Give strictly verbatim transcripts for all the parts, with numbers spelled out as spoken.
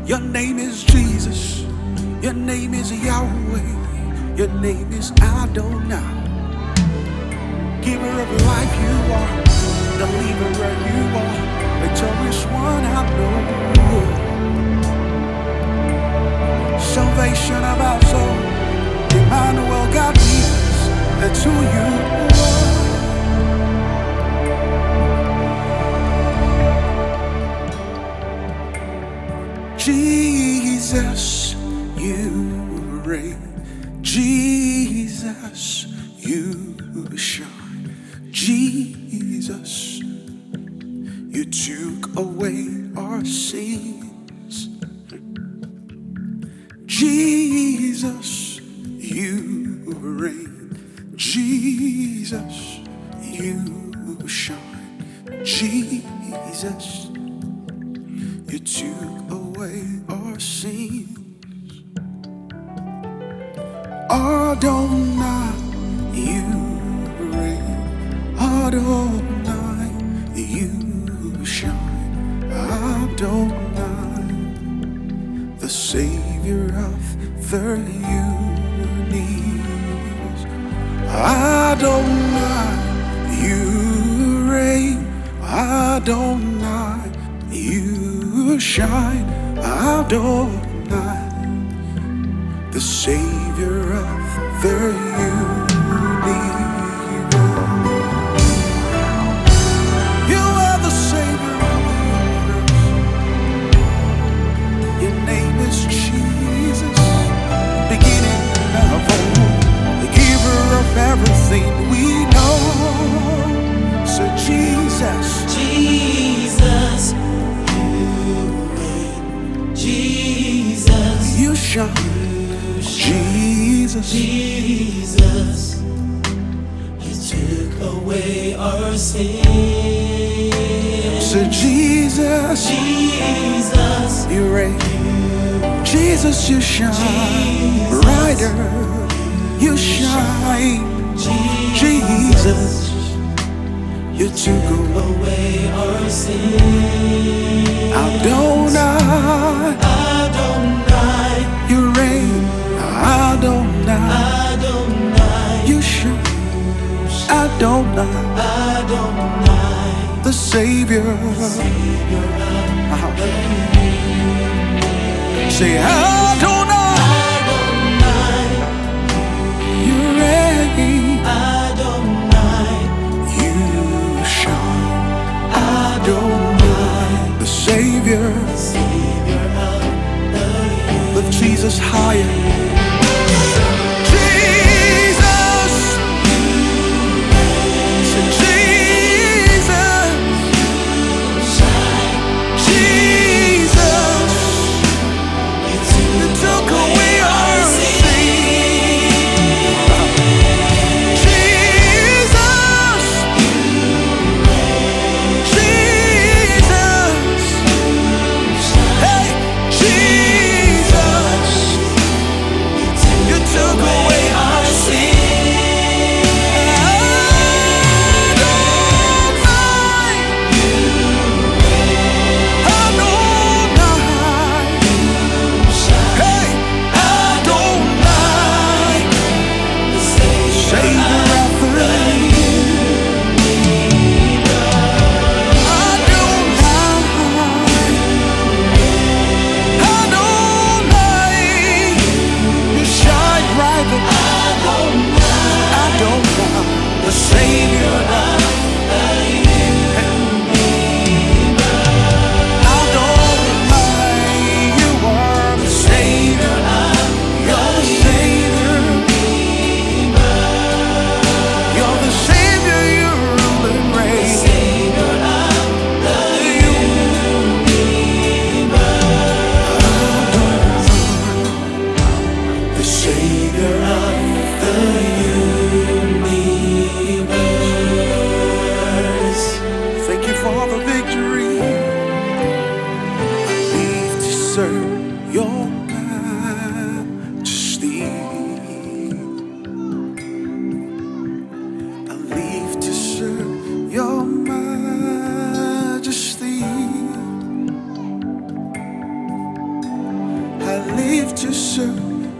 Your name is Jesus. Your name is Yahweh. Your name is Adonai. Giver of life you are. Deliverer you are. Victorious one I know. Salvation of our soul. Emmanuel, God with us. That's who you are. Jesus, you reign. Jesus, you shine. Jesus, you took away our sins. Jesus, you reign. Jesus, you shine. Jesus, you took away our sins. Adonai, you reign. Adonai, you shine. Adonai, the Savior of the universe. Adonai, you reign. Adonai, you shine. Adonai, the Savior of the universe. You are the Savior of the universe. Your name is Jesus, beginning of all, the giver of everything we know. So Jesus, Jesus, you reign. Jesus, you shine. Jesus, Jesus, you took away our sins. so Jesus, Jesus, you reign. Jesus, you shine Jesus, brighter. You shine. Jesus, you took away our sins. Adonai, Adonai, you reign. Adonai, Adonai, you shine. Adonai, Adonai, the Savior. Savior of Uh-huh. Say Adonai, Adonai, you reign. Adonai, You shine. Adonai, the Savior. Savior of the Lift Jesus higher. Jesus, say Jesus, Jesus, you took away our sin. Jesus, Jesus, hey, Jesus, you took away our sin.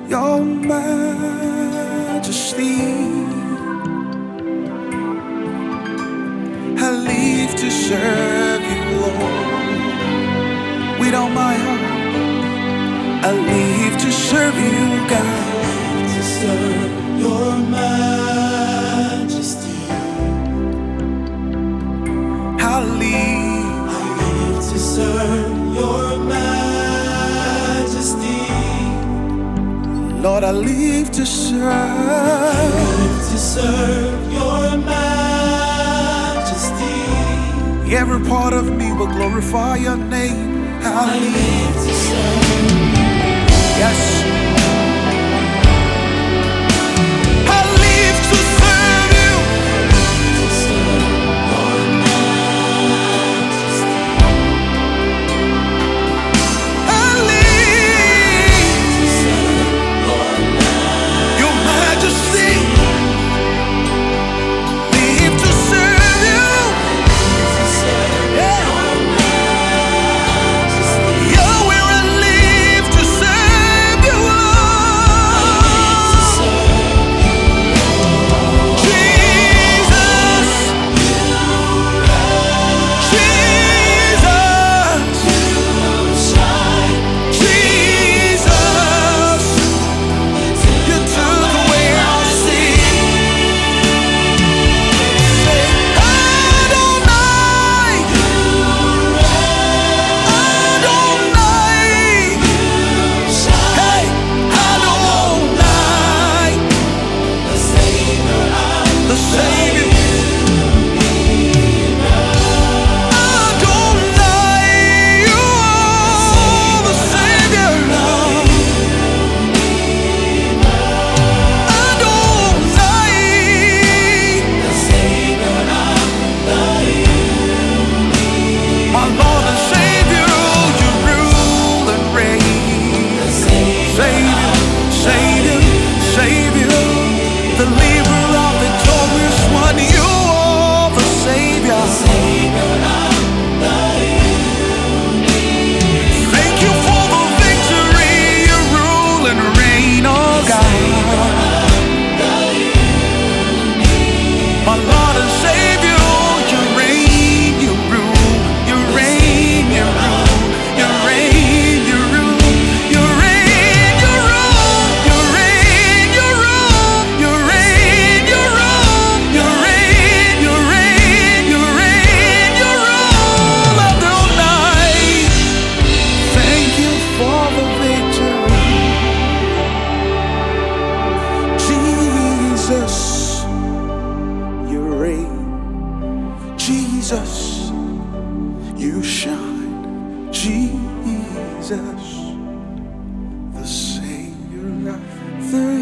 your majesty. I live to serve you, Lord. With all my heart, I live to serve you, God. To serve your majesty. I live, I live to serve your majesty. Lord, I live to serve. I live to serve your majesty. Every part of me will glorify your name. I I live, live to serve. yes. I live to serve you. To serve your majesty. I live, To serve your majesty. your majesty. Live to serve you. To serve Yeah. your majesty. Yahweh, I live to serve you, To Lord. serve Jesus, Jesus, you shine. Jesus. You took away our sin. Say, Adonai, Adonai, hey, Adonai, The Savior of the Savior. Adonai, you are the Savior. Adonai, the Savior of my Lord and Savior, you rule and reign. the Savior. Savior, Savior, Savior, deliverer of victorious one, you are the Savior. Thank you for the victory, you rule and reign, oh God. My Lord and Savior, you reign, you rule, you reign, you rule, you reign, you rule, you reign, you rule, you reign, you rule, you reign, you rule, you reign, you reign, you reign, you rule, Adonai. Thank you for the victory, Jesus. You reign, Jesus. You shine, Jesus, the Savior of the